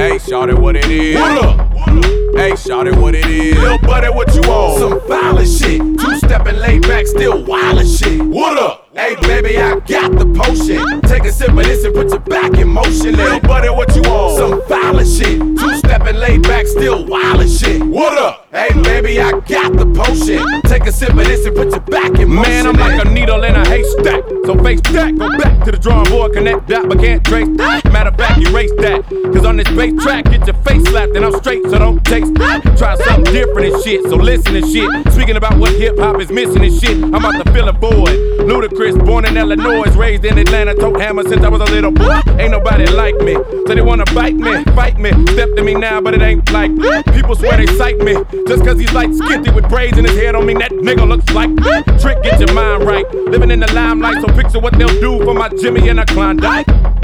Hey, shawty, what it is? What up? Hey, shawty, what it is? Lil' buddy, what you on? Some violent shit. Two-stepping, laid back, still wild as shit. What up? Hey, baby, I got the potion. Take a sip of this and put your back in motion. Lil' buddy, what you on? Some violent shit. Two-stepping, laid back, still wild as shit. What up? Hey, baby, I got the potion. Take a sip of this and put your back in motion. Man, I'm like a needle in a haystack. So face that, go back to the drawing board, connect that, but can't trace that. Matter of fact, erase that. Cause on this bass track, get your face slapped and I'm straight, so don't taste that. Try something different and shit, so listen and shit. Speaking about what hip-hop is missing and shit, I'm about to fill a void. Ludacris, born in Illinois, raised in Atlanta, tote hammer since I was a little boy. Ain't nobody like me, so they wanna bite me, fight me. Step to me now, but it ain't like people swear they sight me. Just cause he's like skitty with braids in his head don't mean that nigga looks like Trick, get your mind right. Living in the limelight, so picture what they'll do for my Jimmy and a Klondike.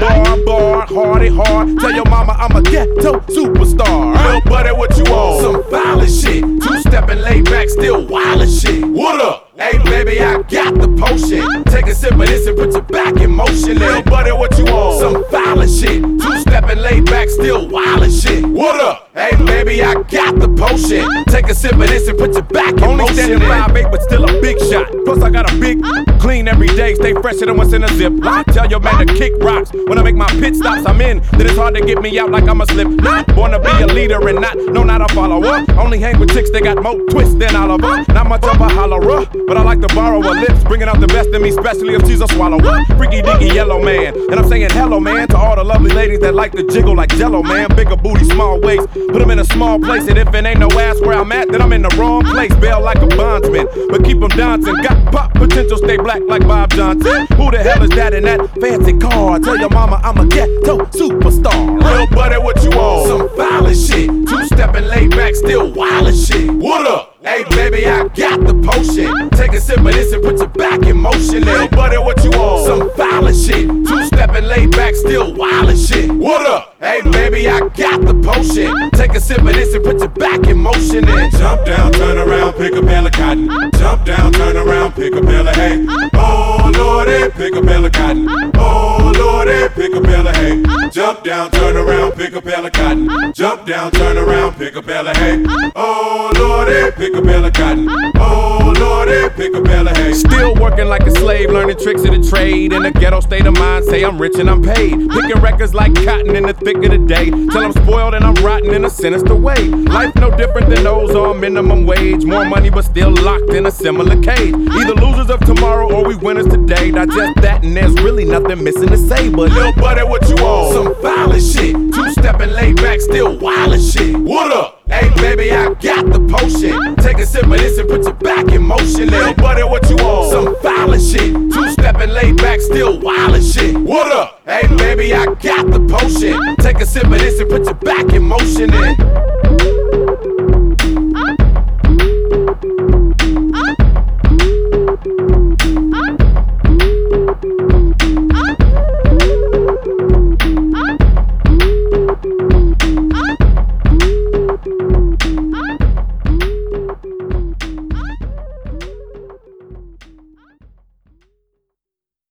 Bar, hardy hard. Tell your mama I'm a ghetto superstar. Lil' buddy, what you on? Some violent shit. Two-stepping, laid back, still wild as shit. What up? Hey, baby, I got the potion. Take a sip of this and put your back in motion. Lil' buddy, what you on? Some violent shit. Two-stepping, laid back, still wild as shit. What up? Hey, baby, I got the potion. Take a sip of this and put your back in Only motion. standing 5'8", but still a big shot. Plus I got a big clean every day. Stay fresher than what's in a zip. I tell your man to kick rocks. When I make my pit stops, I'm in. Then it's hard to get me out like I'm a slip. Not born to be a leader and not a follower. Only hang with chicks that got more twists than Oliver. Not much of a hollerer, but I like to borrow her lips, bringing out the best in me, especially if she's a swallower. Freaky deaky yellow man, and I'm saying hello man to all the lovely ladies that like to jiggle like Jello man. Bigger booty, small waist, put them in a small place, and if it ain't no ass where I'm at, then I'm in the wrong place. Bail like a bondsman, but keep them dancing. Got pop potential, stay black like Bob Johnson. Who the hell is that in that fancy car? Tell your mama I'm a ghetto superstar. Lil' buddy, what you on? Some violent shit. Two-stepping, laid back, still wild as shit. What up? Hey, baby, I got the potion. Take a sip of this and put your back in motion. Lil' buddy, what you on? Some violent shit. Two-stepping, laid back, still wild as shit. What up? Hey, baby, I got the potion. Take a sip of this and put your back in motion. And jump down, turn around, pick a bale of cotton. Jump down, turn around, pick a bale of hay. Oh, Lordy, pick a bale of cotton. Oh, Lordy, pick a bale of hay. Jump down, turn around, pick a bale of cotton. Jump down, turn around, pick a bale of hay. Oh, Lordy, pick a bale of cotton. Oh, Lordy, pick a bale of hay. Still working like a slave, learning tricks of the trade. In a ghetto state of mind, say I'm rich and I'm paid. Picking records like cotton in the thick of the day. Till I'm spoiled and I'm rotten in a sinister way. Life no different than those on minimum wage. More money but still locked in a similar cage. Either losers of tomorrow or we winners today. Digest that and there's really nothing missing to say. But Lil' buddy, what you on? Some violent shit. Two-stepping, laid back, still wild as shit. What up? Hey, baby, I got the potion. Take a sip of this and put your back in motion. Lil' buddy, what you on? Some violent shit. Two-stepping, laid back, still wild as shit. What up? Hey, baby, I got the potion. Take a sip of this and put your back in motion. And